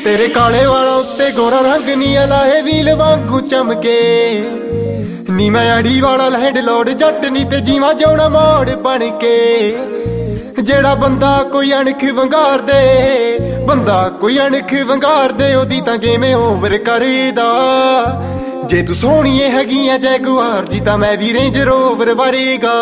तेरे काले वालों उत्ते गोरा रंग नी लाए व्हील वांगू चमके नी मैं अड़ी वाला लैंडलॉर्ड जट नी ते जीवा जोना मोड़ बन के जेड़ा बंदा कोई अणख वंगार दे बंदा कोई अणख वंगार दे ओदी तां गेम ओवर करदा जे तू सोहणीए हैगियां जैगुआर जी तां मैं भी रेंज रोवर वरेगा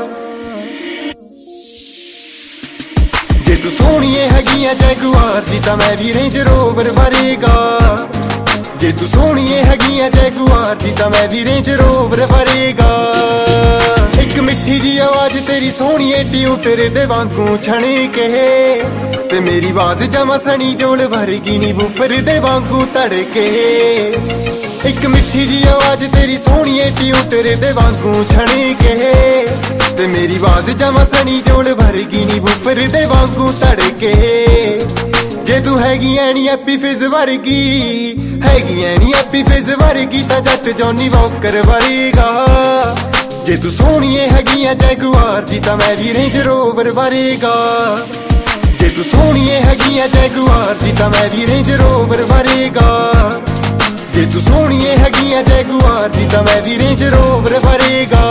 जे तू सोहणीए हैगियां जैगुआर जी तां मैं भी रेंज रोवर वरेगा जे तू सोहणीए हैगियां जैगुआर जी तां मैं भी रेंज रोवर वरेगा एक मिठी जी आवाज तेरी सोहणीए ट्यून तेरे दे वांगू छणे के ते मेरी आवाज जमा सनी जोल वर्गी नी वूफर दे वांगू तड़के एक मिठी जी आवाज तेरी सोहणीए ट्यून तेरे दे वांगू छणे के ते मेरी आवाज जमा सनी जोल वर्गी नी वूफर दे वांगू तड़के जे तू हैगी ऐनी हैप्पी फिज वर्गी हैगी ऐनी हैप्पी फिज वर्गी तां जट जॉनी वॉकर वरेगा जे तू सोहणीए हैगियां जैगुआर जी तां मैं भी रेंज रोवर वरेगा जे तू सोहणीए हैगियां जैगुआर जी तां मैं भी रेंज रोवर वरेगा जे तू सोहणीए हैगियां जैगुआर जी तां मैं भी रेंज रोवर वरेगा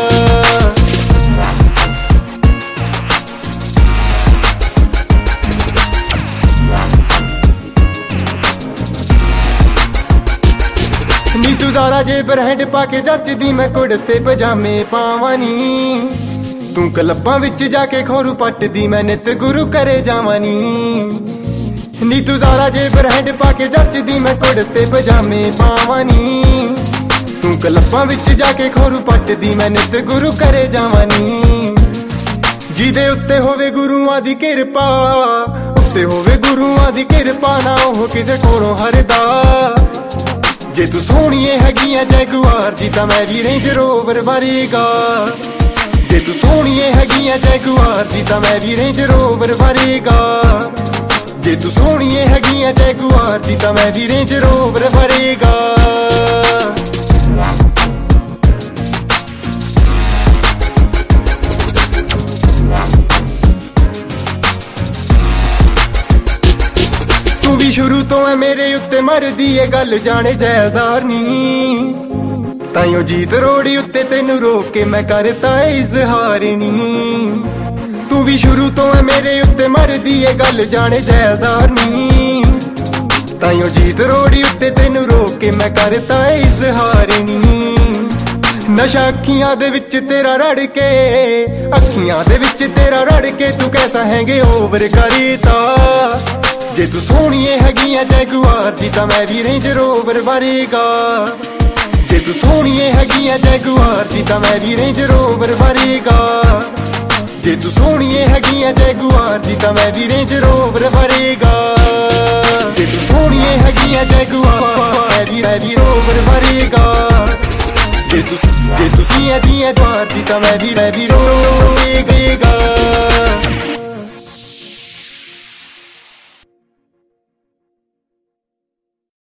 नी तू ज़ारा जे ब्रैंड पाके जचदी मैं कुड़ते पजामे पावां नी तू क्लब्बां विच जाके खोरू पट्टदी मैं नित गुरु करे जावां नी तू ज़ारा जे ब्रैंड पाके जचदी मैं कुड़ते पजामे पावां नी तू क्लब्बां विच जाके खोरू पट्टदी मैं नित गुरु करे जावां नी जिदे उत्ते होवे गुरुआं दी किरपा उत्ते होवे गुरुआं दी किरपा ना ओह किसे कोलों हरदा जे तू सोहणीए हैगियां जैगुआर जी तां मैं भी रेंज रोवर वरेगा जे तू सोहणीए हैगियां जैगुआर जी तां मैं भी रेंज रोवर वरेगा जे तू सोहणीए हैगियां जैगुआर जी तां मैं भी रेंज रोवर वरेगा शुरू तो है मेरे उत्ते मरदी है गल जाने जैलदार नी ताइयों जीत रोड़ी उत्ते तेनू रोक के मैं करता इजहार नी तू भी शुरू तो है मेरे उत्ते मरदी है गल जाने जैलदार नी ताइयों जीत रोड़ी उत्ते तेनू रोक के मैं करता इजहार नी नशा अखियां दे विच तेरा रड़ के अखियां दे विच तेरा रड़ के तू कैसा हैंगे ओवर करता जे तू सोहणीए हैगियां जैगुआर जी तां मैं भी रेंज रोवर वरेगा जे तू सोहणीए हैगियां जैगुआर जी तां मैं भी रेंज रोवर वरेगा जे तू सोहणीए हैगियां जैगुआर जी तां मैं भी रेंज रोवर वरेगा जे तू सोहणीए हैगियां जैगुआर मैं भी रोवर वरेगा जे तू सीआं दियां द्वार जी तां मैं भी रोवेगा